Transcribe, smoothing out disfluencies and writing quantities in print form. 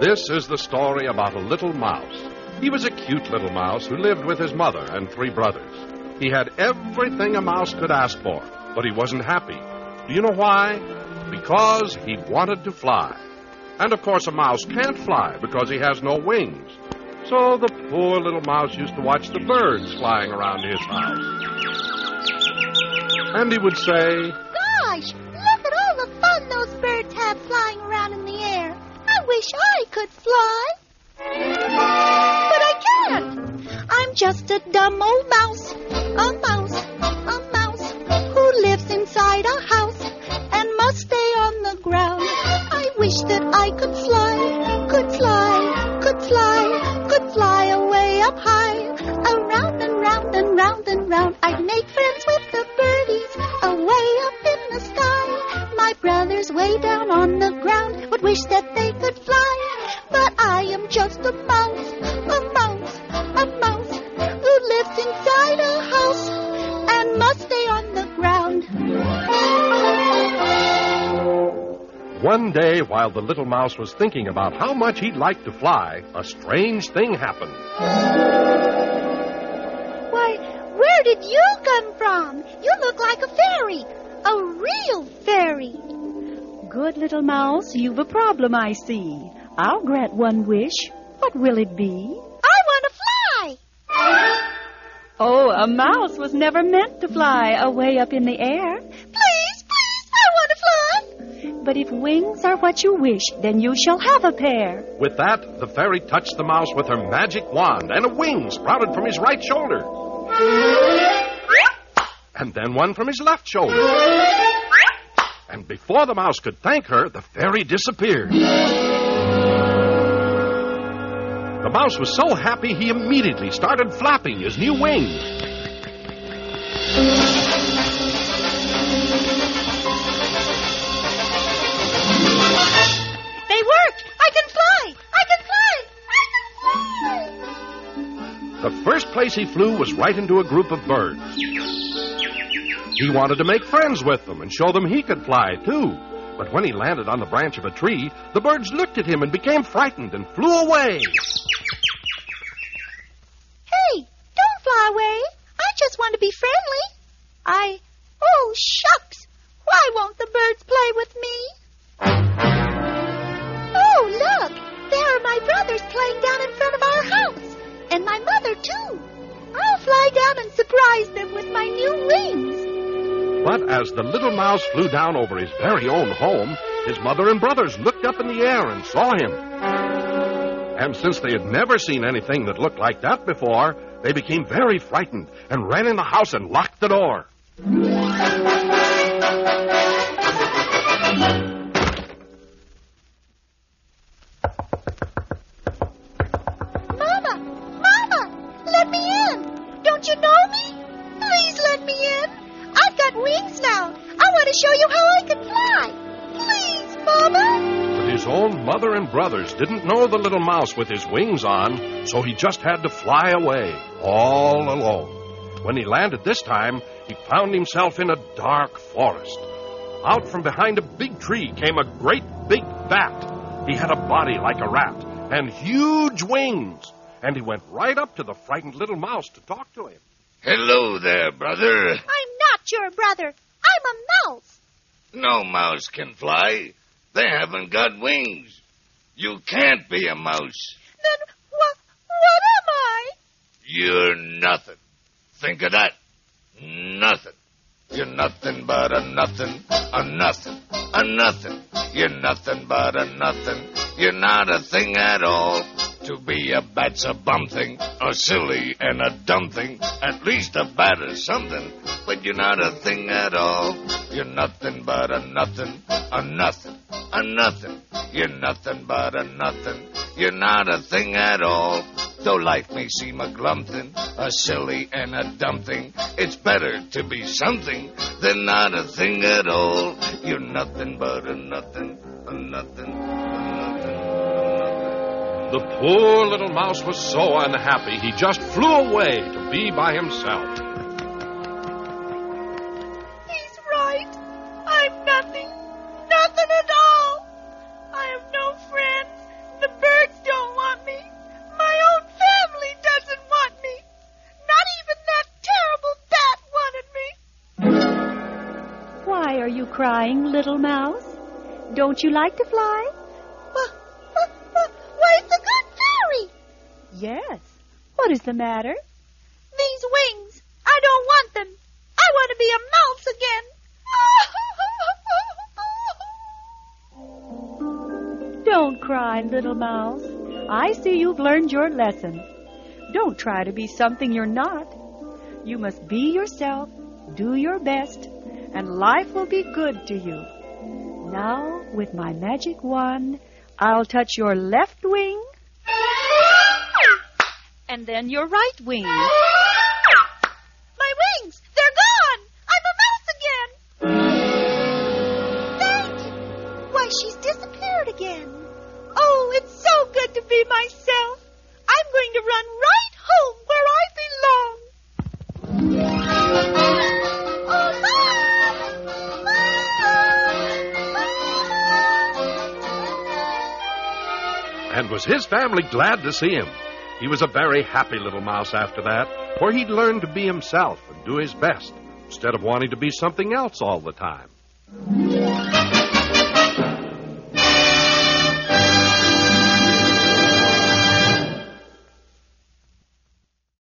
This is the story about a little mouse. He was a cute little mouse who lived with his mother and 3 brothers. He had everything a mouse could ask for, but he wasn't happy. Do you know why? Because he wanted to fly. And of course a mouse can't fly because he has no wings. So the poor little mouse used to watch the birds flying around his house. And he would say, "Gosh, look at all the fun those birds have flying around in the air. I wish I could fly. But I can't. I'm just a dumb old mouse, a mouse, who lives inside a house and must stay on the ground. I wish that I could fly, could fly away up high, around and round and round and round. I'd make friends with the birdies away up in the sky. My brothers way down on the ground would wish that they could fly. But I am just a mouse, who lives inside a house and must stay on the ground." One day, while the little mouse was thinking about how much he'd like to fly, a strange thing happened. "Why, where did you come from? You look like a fairy, a real fairy." "Good little mouse, you've a problem, I see. I'll grant one wish. What will it be?" "I want to fly." "Oh, a mouse was never meant to fly away up in the air. Please, I want to fly." But if wings are what you wish, then you shall have a pair." With that, the fairy touched the mouse with her magic wand, and a wing sprouted from his right shoulder. And then one from his left shoulder. And before the mouse could thank her, the fairy disappeared. The mouse was so happy he immediately started flapping his new wings. They worked! I can fly! The first place he flew was right into a group of birds. He wanted to make friends with them and show them he could fly, too. But when he landed on the branch of a tree, the birds looked at him and became frightened and flew away. Hey, don't fly away. I just want to be friendly. Oh, shucks. Why won't the birds play with me? Oh, look. There are my brothers playing down in front of our house. And my mother, too. I'll fly down and surprise them with my new wings. But as the little mouse flew down over his very own home, his mother and brothers looked up in the air and saw him. And since they had never seen anything that looked like that before, they became very frightened and ran in the house and locked the door. Mama, let me in. Don't you know me? Please let me in. I've got wings now. I want to show you how I can fly. Please, Mama. But his own mother and brothers didn't know the little mouse with his wings on, so he just had to fly away, all alone. When he landed this time, he found himself in a dark forest. Out from behind a big tree came a great big bat. He had a body like a rat and huge wings, and he went right up to the frightened little mouse to talk to him. "Hello there, brother." I'm not your brother. I'm a mouse. "No mouse can fly. They haven't got wings. You can't be a mouse. Then what am I? You're nothing. Think of that. Nothing. You're nothing but a nothing, a nothing, a nothing. You're nothing but a nothing. You're not a thing at all. To be a bat's a bum thing, a silly and a dumb thing. At least a bat is something, but you're not a thing at all. You're nothing but a nothing, a nothing, a nothing. You're nothing but a nothing. You're not a thing at all. Though life may seem a glum thing, a silly and a dumb thing, it's better to be something than not a thing at all. You're nothing but a nothing, a nothing, a nothing. The poor little mouse was so unhappy, he just flew away to be by himself. He's right. I'm nothing at all. I have no friends. The birds are you crying, little mouse? Don't you like to fly? Why, it's a good fairy. Yes. What is the matter? These wings, I don't want them. I want to be a mouse again. Don't cry, little mouse. I see you've learned your lesson. Don't try to be something you're not. You must be yourself, do your best, and life will be good to you. Now, with my magic wand, I'll touch your left wing, and then your right wing. My wings, they're gone. I'm a mouse again. Thank you. Why, she's disappeared again. Oh, it's so good to be myself. I'm going to run right home where I belong. Oh, And was his family glad to see him? He was a very happy little mouse after that, for he'd learned to be himself and do his best, instead of wanting to be something else all the time.